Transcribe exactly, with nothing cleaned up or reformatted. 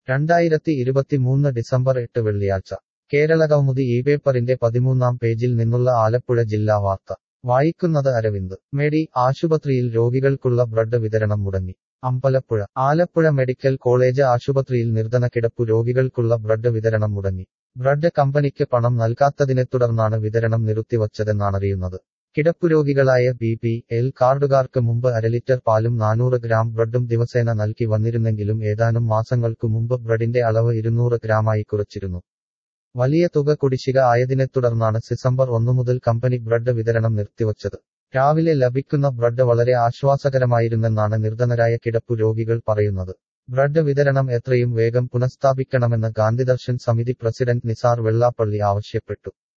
രണ്ടായിരത്തി ഇരുപത്തിമൂന്ന് ഡിസംബർ എട്ട് വെള്ളിയാഴ്ച കേരളകൗമുദി ഈ പേപ്പറിന്റെ പതിമൂന്നാം പേജിൽ നിന്നുള്ള ആലപ്പുഴ ജില്ലാ വാർത്ത വായിക്കുന്നത് അരവിന്ദ്. മെഡി ആശുപത്രിയിൽ രോഗികൾക്കുള്ള ബ്ലഡ് വിതരണം മുടങ്ങി. അമ്പലപ്പുഴ ആലപ്പുഴ മെഡിക്കൽ കോളേജ് ആശുപത്രിയിൽ നിർധന കിടപ്പു രോഗികൾക്കുള്ള ബ്ലഡ് വിതരണം മുടങ്ങി. ബ്ലഡ് കമ്പനിക്ക് പണം നൽകാത്തതിനെ തുടർന്നാണ് വിതരണം നിർത്തിവച്ചതെന്നാണറിയുന്നത്. കിടപ്പുരോഗികളായ ബി പി എൽ കാർഡുകാർക്ക് മുമ്പ് അരലിറ്റർ പാലും നാനൂറ് ഗ്രാം ബ്ലഡും ദിവസേന നൽകി വന്നിരുന്നെങ്കിലും ഏതാനും മാസങ്ങൾക്കു മുമ്പ് ബ്ലഡിന്റെ അളവ് ഇരുന്നൂറ് ഗ്രാമായി കുറച്ചിരുന്നു. വലിയ തുക കുടിശ്ശിക ആയതിനെ തുടർന്നാണ് ഡിസംബർ ഒന്നു മുതൽ കമ്പനി ബ്ലഡ് വിതരണം നിർത്തിവച്ചത്. രാവിലെ ലഭിക്കുന്ന ബ്ലഡ് വളരെ ആശ്വാസകരമായിരുന്നെന്നാണ് നിർധനരായ കിടപ്പു രോഗികൾ പറയുന്നത്. ബ്ലഡ് വിതരണം എത്രയും വേഗം പുനഃസ്ഥാപിക്കണമെന്ന് ഗാന്ധിദർശൻ സമിതി പ്രസിഡന്റ് നിസാർ വെള്ളാപ്പള്ളി ആവശ്യപ്പെട്ടു.